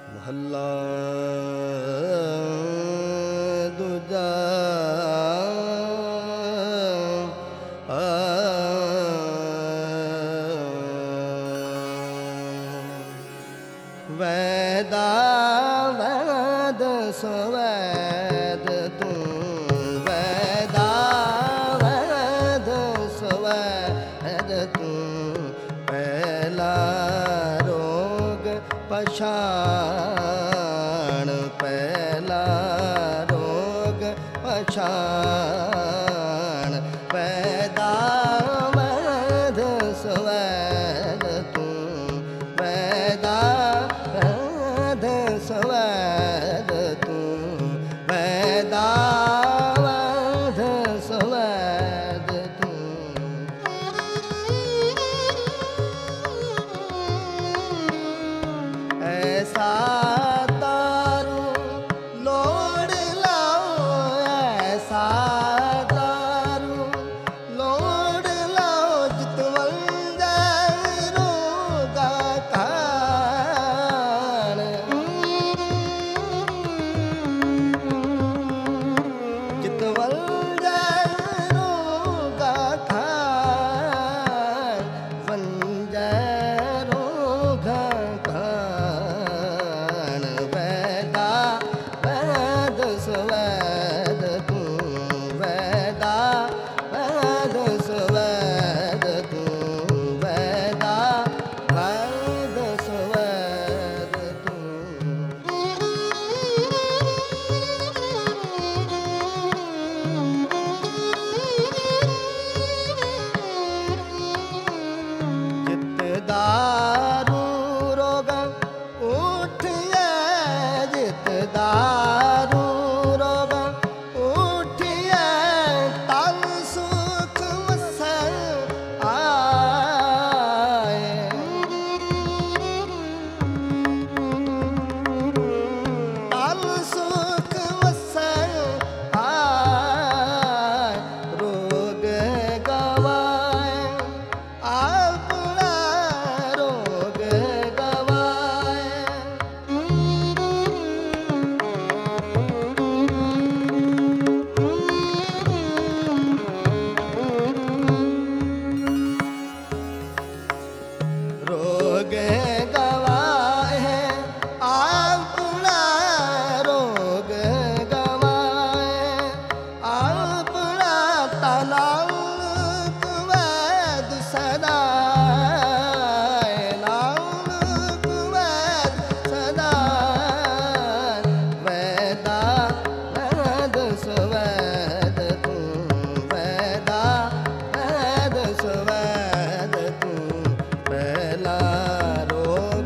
ਮਹੱਲਾ ਦੂਜਾ। ਵੈਦਾ ਵੈਦ ਸਵੈਦ ਤੂੰ, ਵੈਦਾ ਵੈਦ ਸਵੈਦ ਤੂੰ, ਪਹਿਲਾ ਰੋਗ ਪਛਾਣ, ਪਹਿਲਾ ਰੋਗ ਪਛਾਣ। ਵੈਦਾ ਵੈਦ ਸਵੈਦ ਤੂੰ, ਵੈਦਾ ਵੈਦ ਸਵੈਦ ਤੂੰ, ਵੈਦਾ ਵੈਦ ਸਵੈਦ ਤੂੰ। ਐਸਾ ਦਾਰੂ ਲੋੜ ਲਾਓ, ਐਸਾ ਦਾਰੂ ਲੋੜ ਲਾਓ, ਜਿਤਵਲ ਜੈ ਰੋਗਾ ਖਾਣ, ਜਿਤਵਲ ਜੈ ਰੋਗਾ ਖਾਣ, ਵੰਜੈ ਰੋਗਾ ਖਾਣ। ਵੈਦਾ ਵੈਦ ਸਵੈਦ ਤੂੰ, ਵੈਦਾ ਵੈਦ ਸਵੈਦ ਤੂੰ, ਵੈਦਾ ਵੈਦ ਸਵੈਦ ਤੂੰ। ਜਿਤ ਦਾਰੂ ਰੋਗ ਉਠਿਐ, ਜਿਤ ਦਾਰੂ ਰੋਗ ਉਠਿਐ, ਤਨ ਸੁਖ ਵਸੈ ਆਏ। ਤਨ ਸੁਖ ਵਸੈ ਆਏ, ਰੋਗ ਗਵਾਏ ਆਪਣਾ, ਰੋਗ ਗਵਾਏ। ਰੋਗ ਗਵਾਏ ਆਪਣਾ, ਰੋਗ ਗਵਾਏ ਆਪਣਾ, ਨਾਨਕ ਵੈਦ ਸਦਾ, ਨਾਨਕ ਵੈਦ ਸਦਾ। ਵੈਦਾ ਵੈਦ ਸਵੈਦ ਤੂੰ, ਵੈਦਾ ਵੈਦ ਸਵੈਦ ਤੂੰ, ਪਹਿਲਾ ਰੋਗ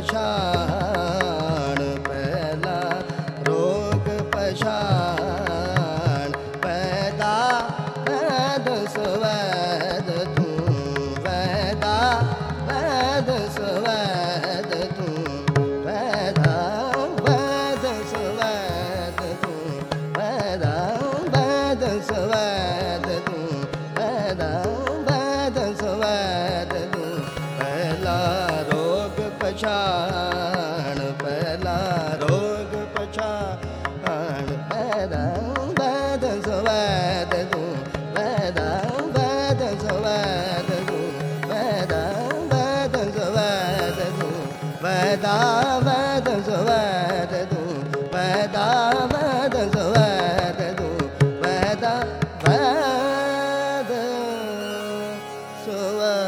ਪਛਾਣ, ਪਹਿਲਾ ਰੋਗ ਪਛਾਣ। ਵੈਦਾ ਵੈਦ ਸਵੈਦ ਤੂੰ, ਵੈਦਾ ਵੈਦ ਸਵੈਦ ਤੂੰ, ਵੈਦਾ ਵੈਦ ਸਵੈਦ ਤੂੰ, ਵੈਦਾ ਵੈਦ ਸਵੈਦ ਤੂੰ, ਵੈਦਾ ਵੈਦ ਸਵੈਦ ਤੂੰ। ਪਹਿਲਾ ਰੋਗ ਪਛਾਣ, ਪਹਿਲਾ ਰੋਗ ਪਛਾਣ। ਵੈਦਾ ਵੈਦ ਸਵੈਦ ਤੂੰ, ਵੈਦਾ ਵੈਦ ਸਵੈਦ ਤੂੰ, ਵੈਦਾ ਵੈਦ ਸਵੈਦ ਤੂੰ, ਵੈਦਾ ਵੈਦ ਸਵੈਦ ਤੂੰ, ਵੈਦਾ ਵੈਦ ਸਵੈਦ ਤੂੰ, ਵੈਦਾ ਵੈਦ ਸਵੈਦ।